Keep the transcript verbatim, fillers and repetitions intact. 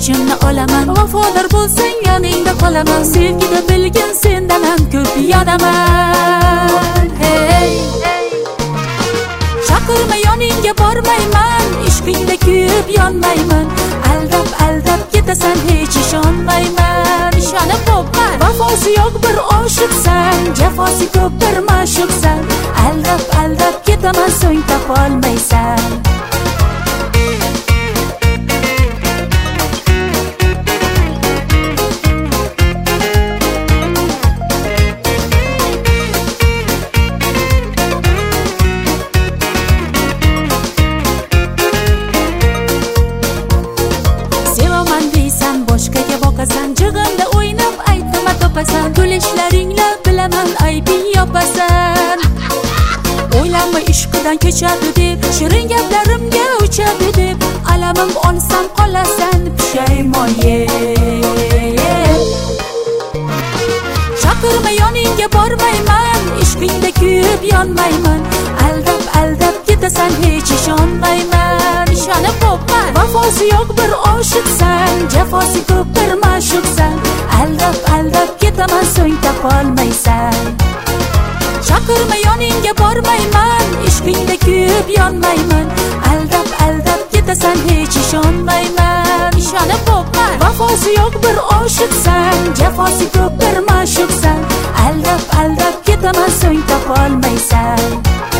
kuchimni olaman. Vafodor bo'lsang yoningda qolaman. Sevgida bilgin sendan ham ko'p yonaman. Hey chaqirma yoningga bormayman, ishqingda kuyib yonmayman. Aldab aldab ketasan hech ishonmayman. Ishonib bo'pman, vafosi yo'q bir oshiqsan, jafosi ko'p bir ma'shuqsan. Aldab aldab ketaman so'ng topolmaysan. Boshqaga boqasan, jig'imda o'ynab aytma topasan. Kulishlaringla bilaman aybing yopasan. O'ylanma ishqidan kechadi deb, shirin gaplarimga o'chadi deb, alamim olsam qolasan pushaymon. Chaqirma yoningga bormayman, ishqingda kuyib yonmayman. Aldab aldab ketasan hech ishonmayman. Ishonib bo'pman, vafosi yo'q bir oshiqsan, jafosi ko'p bir ma'shuqsan. Aldab aldab ketaman so'ng topolmaysan. Chaqirma yoningga bormayman, ishqingda kuyib yonmayman. Aldab aldab ketasan hech ishonmayman. Ishonib bo'pman, vafosi yo'q bir oshiqsan, jafosi ko'p bir ma'shuqsan. Aldab aldab ketaman so'ng topolmaysan.